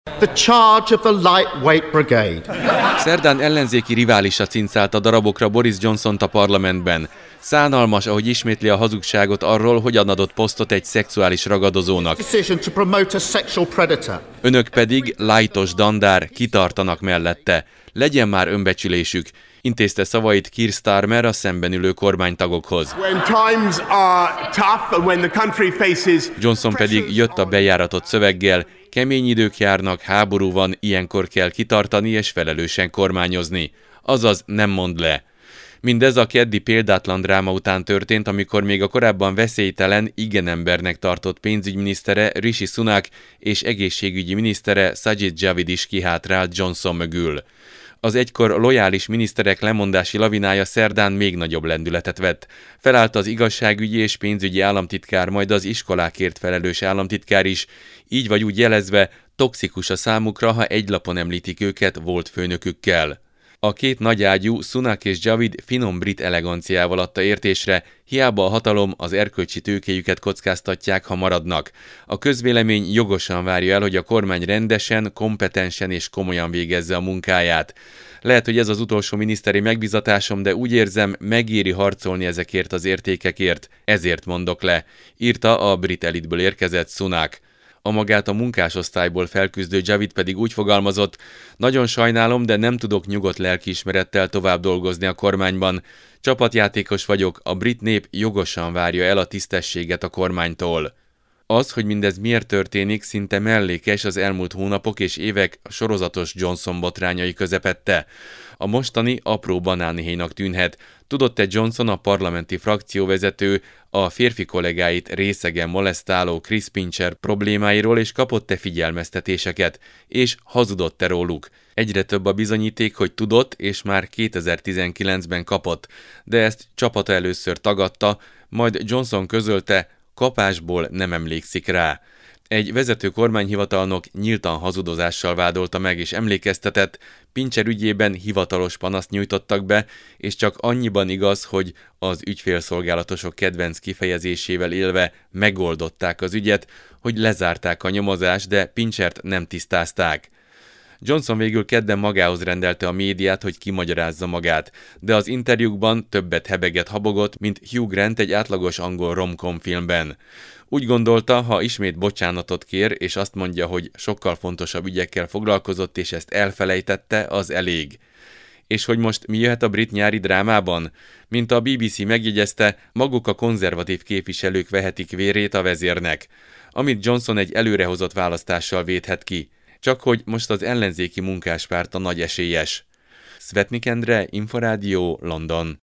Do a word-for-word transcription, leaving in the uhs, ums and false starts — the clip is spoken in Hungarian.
The charge of the lightweight brigade. Szerdán ellenzéki riválisa cincálta darabokra Boris Johnsont a parlamentben. Szánalmas, ahogy ismétli a hazugságot arról, hogyan adott posztot egy szexuális ragadozónak. Önök pedig, lájtos dandár, kitartanak mellette. Legyen már önbecsülésük, intézte szavait Keir Starmer a szemben ülő kormánytagokhoz. Johnson pedig jött a bejáratott szöveggel: kemény idők járnak, háború van, ilyenkor kell kitartani és felelősen kormányozni. Azaz nem mond le. Mindez a keddi példátlan dráma után történt, amikor még a korábban veszélytelen, igen embernek tartott pénzügyminisztere Rishi Sunak és egészségügyi minisztere Sajid Javid is kihátrált Johnson mögül. Az egykor lojális miniszterek lemondási lavinája szerdán még nagyobb lendületet vett. Felállt az igazságügyi és pénzügyi államtitkár, majd az iskolákért felelős államtitkár is, így vagy úgy jelezve toxikus a számukra, ha egy lapon említik őket volt főnökükkel. A két nagyágyú, Sunak és Javid finom brit eleganciával adta értésre, hiába a hatalom, az erkölcsi tőkéjüket kockáztatják, ha maradnak. A közvélemény jogosan várja el, hogy a kormány rendesen, kompetensen és komolyan végezze a munkáját. Lehet, hogy ez az utolsó miniszteri megbízatásom, de úgy érzem, megéri harcolni ezekért az értékekért, ezért mondok le, írta a brit elitből érkezett Sunak. A magát a munkásosztályból felküzdő Javid pedig úgy fogalmazott: nagyon sajnálom, de nem tudok nyugodt lelkiismerettel tovább dolgozni a kormányban. Csapatjátékos vagyok, a brit nép jogosan várja el a tisztességet a kormánytól. Az, hogy mindez miért történik, szinte mellékes az elmúlt hónapok és évek sorozatos Johnson botrányai közepette. A mostani apró banánhéjnak tűnhet. Tudott-e Johnson, a parlamenti frakcióvezető, a férfi kollégáit részegen molesztáló Chris Pincher problémáiról, és kapott-e figyelmeztetéseket, és hazudott-e róluk? Egyre több a bizonyíték, hogy tudott, és már kétezer-tizenkilencben kapott, de ezt csapata először tagadta, majd Johnson közölte, kapásból nem emlékszik rá. Egy vezető kormányhivatalnok nyíltan hazudozással vádolta meg és emlékeztetett, Pincher ügyében hivatalos panaszt nyújtottak be, és csak annyiban igaz, hogy az ügyfélszolgálatosok kedvenc kifejezésével élve megoldották az ügyet, hogy lezárták a nyomozást, de Pinchert nem tisztázták. Johnson végül kedden magához rendelte a médiát, hogy kimagyarázza magát, de az interjúkban többet hebeget habogott, mint Hugh Grant egy átlagos angol rom-com filmben. Úgy gondolta, ha ismét bocsánatot kér, és azt mondja, hogy sokkal fontosabb ügyekkel foglalkozott, és ezt elfelejtette, az elég. És hogy most mi jöhet a brit nyári drámában? Mint a bé bé cé megjegyezte, maguk a konzervatív képviselők vehetik vérét a vezérnek, amit Johnson egy előrehozott választással védhet ki. Csak hogy most az ellenzéki munkáspárt a nagy esélyes. Svetnik Endre, Inforádió, London.